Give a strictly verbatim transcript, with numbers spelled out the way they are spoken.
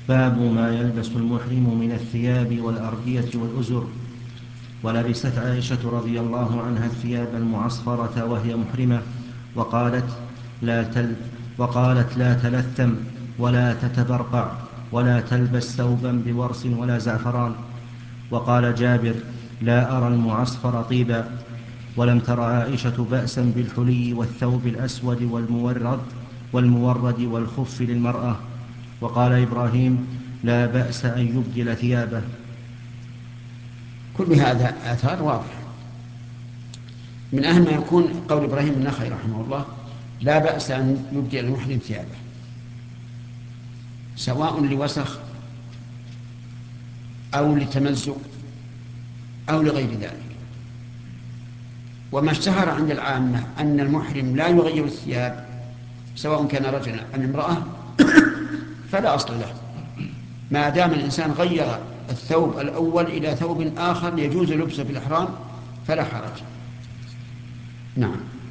باب ما يلبس المحرم من الثياب والأردية والأزر. ولبست عائشة رضي الله عنها الثياب المعصفرة وهي محرمة، وقالت لا تل وقالت لا تلثم ولا تتبرقع ولا تلبس ثوبا بورس ولا زعفران. وقال جابر لا أرى المعصفر طيبا. ولم تر عائشة بأسا بالحلي والثوب الأسود والمورد والمورد والخف للمرأة. وقال إبراهيم لا بأس أن يبدل ثيابه. كل هذا آثار واضحة. من أهم ما يكون قول إبراهيم النخعي رحمه الله: لا بأس أن يبدل المحرم ثيابه، سواء لوسخ أو لتمزق أو لغير ذلك. وما اشتهر عند العامة أن المحرم لا يغير الثياب سواء كان رجلا أم امرأة فلا أصل له، ما دام الإنسان غير الثوب الأول إلى ثوب آخر يجوز لبسه في الإحرام فلا حرج. نعم.